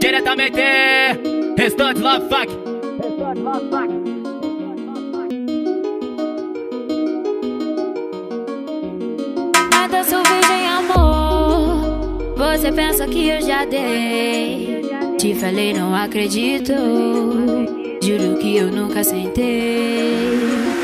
Diretamente, Restante Love Fuck. Mata sua virgem, amor. Você pensa que eu já dei. Te falei, não acredito. Juro que eu nunca sentei.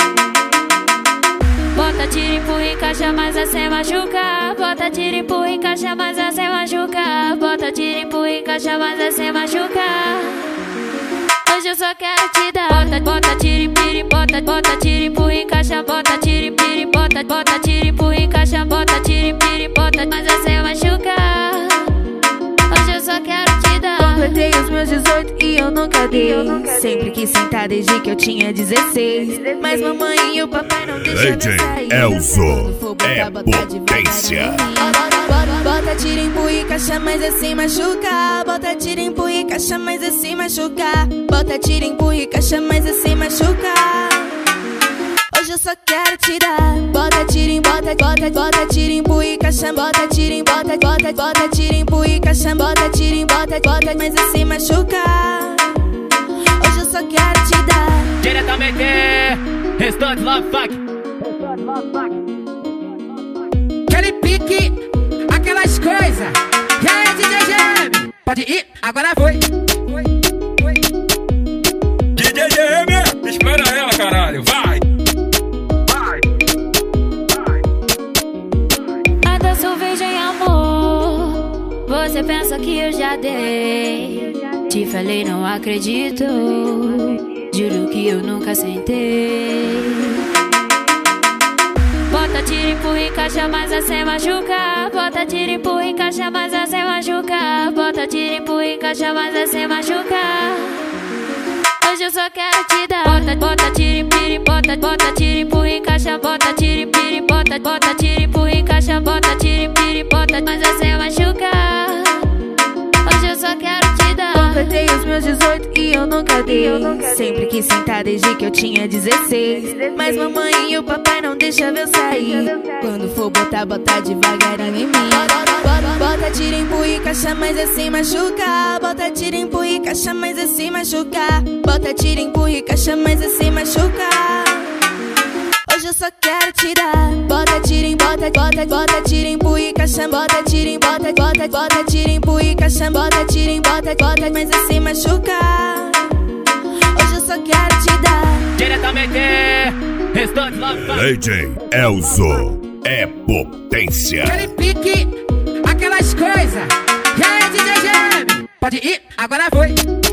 Bota tiro, empurra, encaixa, mas é sem machucar. Bota tiro, empurra, encaixa, mas é sem machucar. Bota tiro, empurra, encaixa, mas é sem machucar. Hoje eu só quero te dar. Bota tiro, empurra, bota tiro, empurra, encaixa. Bota tiro, empurra, bota tiro, empurra, encaixa. Bota tiro, empurra, mas é sem machucar. Hoje eu só quero te dar. Completei os meus 18 e eu nunca dei. Sempre quis sentar desde que eu tinha 16. Mas mamãe e o papai não deixam eu sair. Elzo é potência. Bota tiro, empurra, encaixa, mas é sem machucar. Bota tiro, empurra, encaixa, mas é sem machucar. Bota tiro, empurra, encaixa, mas é sem machucar. Hoje eu só quero te dar. Bota tiro, bota tiro, empurra, encaixa. Bota tiro, bota tiro, empurra, encaixa. Bota tiro, bota, mas é sem machucar. Hoje eu só quero te dar. Diretamente, Restante Love Fuck. Aquele pique, aquelas coisas. E aí, DJ GM? Pode ir, agora foi. DJ GM, espera ela, caralho, vai. Mata sua virgem, amor. Você pensa que eu já dei. Te falei, não acredito. Juro que eu nunca sentei. Bota tiro, empurra, encaixa, mas é sem machucar. Bota tiro, empurra, encaixa, mas é sem machucar. Bota tiro, empurra, encaixa, mas é sem machucar. Hoje eu só quero te dar. Bota tiro, empurra, bota tiro, empurra, encaixa. Bota tiro, empurra, bota tiro, empurra, encaixa. Bota tiro, empurra, mas é sem machucar. Hoje eu só quero te dar. Completei os meus 18 e eu nunca dei. Sempre quis sentar desde que eu tinha 16. Mas mamãe e o papai não deixam eu sair. Quando for botar devagarinho em mim. Bota tiro, empurra, encaixa, mas é sem machucar. Bota tiro, empurra, encaixa, mas é sem machucar. Bota tiro, empurra, encaixa, mas é sem machucar. Hoje eu só quero te dar. Bota tiro, bota tiro, empurra, encaixa. Bota tiro, bota tiro, empurra, encaixa. Bota tiro, bota, mas é sem machucar. Hoje eu só quero te dar. Diretamente, Restante Love Fuck. DJ Elzo é potência. Aquele pique, aquelas coisas. E aí, DJ GM? Pode ir, agora foi.